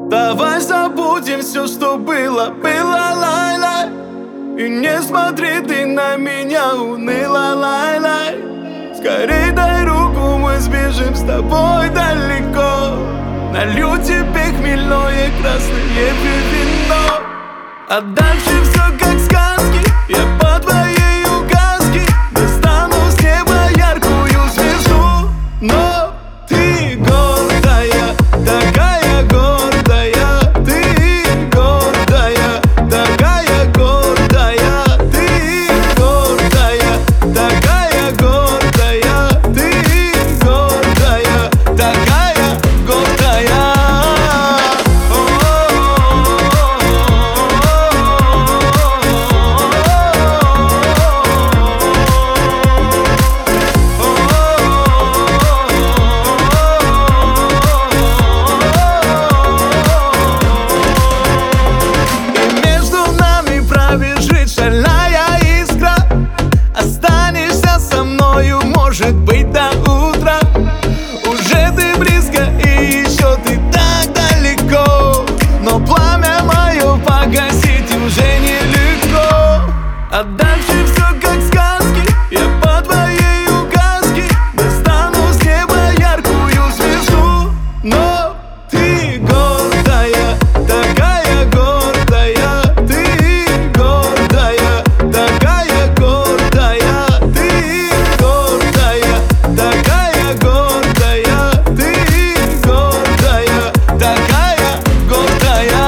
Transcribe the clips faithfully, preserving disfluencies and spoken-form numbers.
Давай забудем все, что было, было, лай-лай. И не смотри ты на меня уныло, лай-лай. Скорей дай руку, мы сбежим с тобой далеко. Налью тебе хмельное красное вино. А дальше все как сказки, я по твоей указке достану с неба яркую звезду. Но ты гордая, такая гордая, ты гордая, такая гордая, ты гордая, такая гордая, ты гордая, такая гордая. Шальная искра, останешься со мною, может быть, до утра. Уже ты близко и еще ты так далеко, но пламя мое погасить уже нелегко. А дальше все как сказки, я по твоей указке достану с неба яркую звезду. Но ты гордая, такая гордая, ты гордая, такая гордая, ты гордая, такая гордая, ты гордая, такая гордая.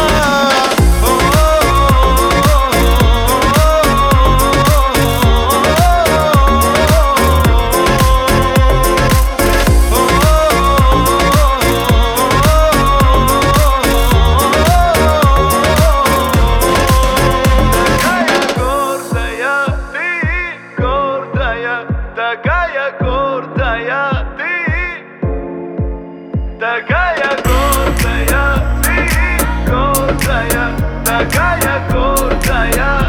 Такая гордая ты, такая гордая ты, гордая, такая гордая.